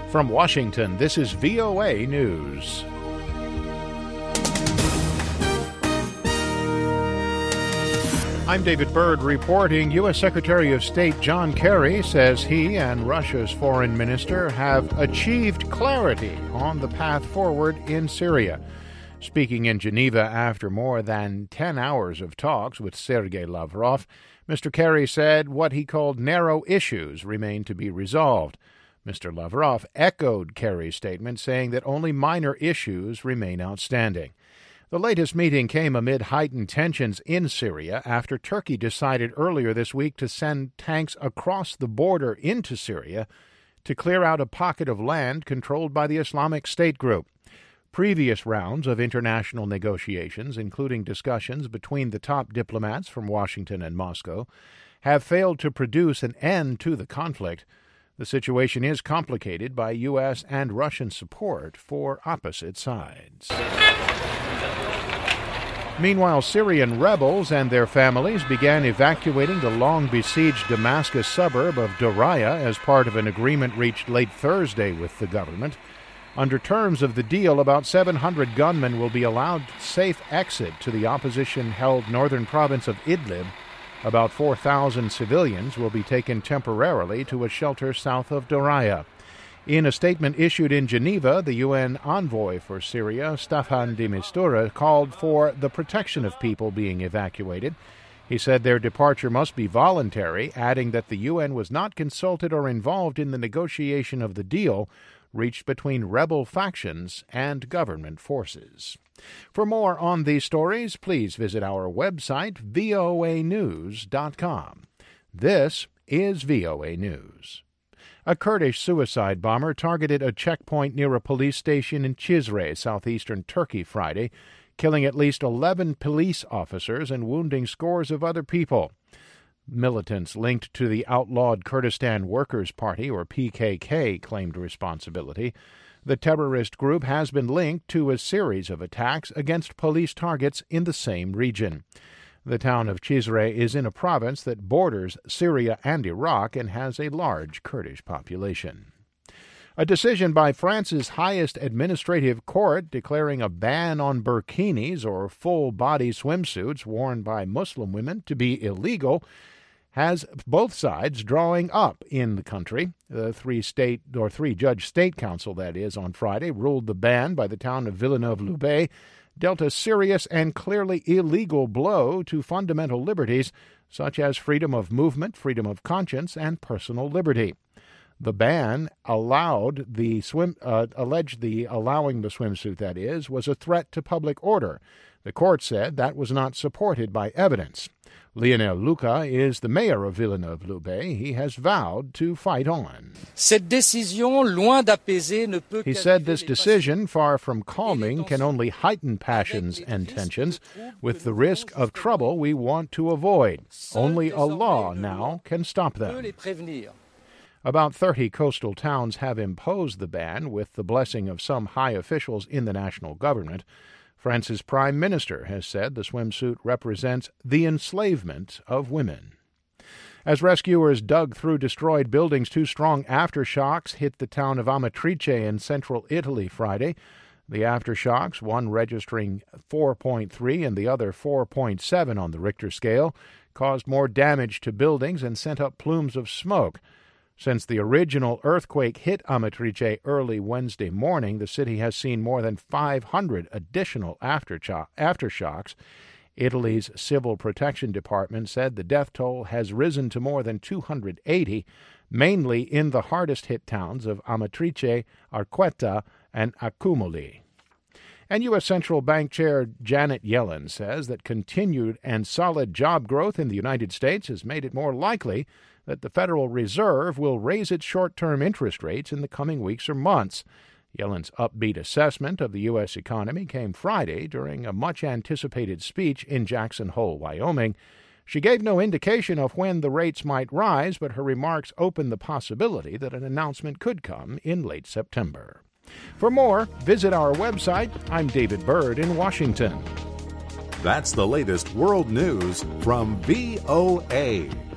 From Washington, this is VOA News. I'm David Byrd reporting. U.S. Secretary of State John Kerry says he and Russia's foreign minister have achieved clarity on the path forward in Syria. Speaking in Geneva after more than 10 hours of talks with Sergei Lavrov, Mr. Kerry said what he called narrow issues remain to be resolved. Mr. Lavrov echoed Kerry's statement, saying that only minor issues remain outstanding. The latest meeting came amid heightened tensions in Syria after Turkey decided earlier this week to send tanks across the border into Syria to clear out a pocket of land controlled by the Islamic State group. Previous rounds of international negotiations, including discussions between the top diplomats from Washington and Moscow, have failed to produce an end to the conflict. The situation is complicated by U.S. and Russian support for opposite sides. Meanwhile, Syrian rebels and their families began evacuating the long-besieged Damascus suburb of Daraya as part of an agreement reached late Thursday with the government. Under terms of the deal, about 700 gunmen will be allowed safe exit to the opposition-held northern province of Idlib. About 4,000 civilians will be taken temporarily to a shelter south of Daraya. In a statement issued in Geneva, the UN envoy for Syria, Staffan de Mistura, called for the protection of people being evacuated. He said their departure must be voluntary, adding that the UN was not consulted or involved in the negotiation of the deal reached between rebel factions and government forces. For more on these stories, please visit our website, voanews.com. This is VOA News. A Kurdish suicide bomber targeted a checkpoint near a police station in Cizre, southeastern Turkey, Friday, killing at least 11 police officers and wounding scores of other people. Militants linked to the outlawed Kurdistan Workers' Party, or PKK, claimed responsibility. The terrorist group has been linked to a series of attacks against police targets in the same region. The town of Cizre is in a province that borders Syria and Iraq and has a large Kurdish population. A decision by France's highest administrative court declaring a ban on burkinis, or full-body swimsuits worn by Muslim women, to be illegal has both sides drawing up in the country. The three-judge state council, that is, on Friday ruled the ban by the town of Villeneuve-Loubet dealt a serious and clearly illegal blow to fundamental liberties such as freedom of movement, freedom of conscience, and personal liberty. The ban alleged the allowing the swimsuit, that is, was a threat to public order. The court said that was not supported by evidence. Lionel Luca is the mayor of Villeneuve-Loubet. He has vowed to fight on. He said this decision, far from calming, can only heighten passions and tensions, with the risk of trouble we want to avoid. Only a law now can stop them. About 30 coastal towns have imposed the ban, with the blessing of some high officials in the national government. France's prime minister has said the swimsuit represents the enslavement of women. As rescuers dug through destroyed buildings, two strong aftershocks hit the town of Amatrice in central Italy Friday. The aftershocks, one registering 4.3 and the other 4.7 on the Richter scale, caused more damage to buildings and sent up plumes of smoke. Since the original earthquake hit Amatrice early Wednesday morning, the city has seen more than 500 additional aftershocks. Italy's Civil Protection Department said the death toll has risen to more than 280, mainly in the hardest-hit towns of Amatrice, Arquetta, and Accumoli. And U.S. Central Bank Chair Janet Yellen says that continued and solid job growth in the United States has made it more likely that the Federal Reserve will raise its short-term interest rates in the coming weeks or months. Yellen's upbeat assessment of the U.S. economy came Friday during a much-anticipated speech in Jackson Hole, Wyoming. She gave no indication of when the rates might rise, but her remarks opened the possibility that an announcement could come in late September. For more, visit our website. I'm David Byrd in Washington. That's the latest world news from VOA.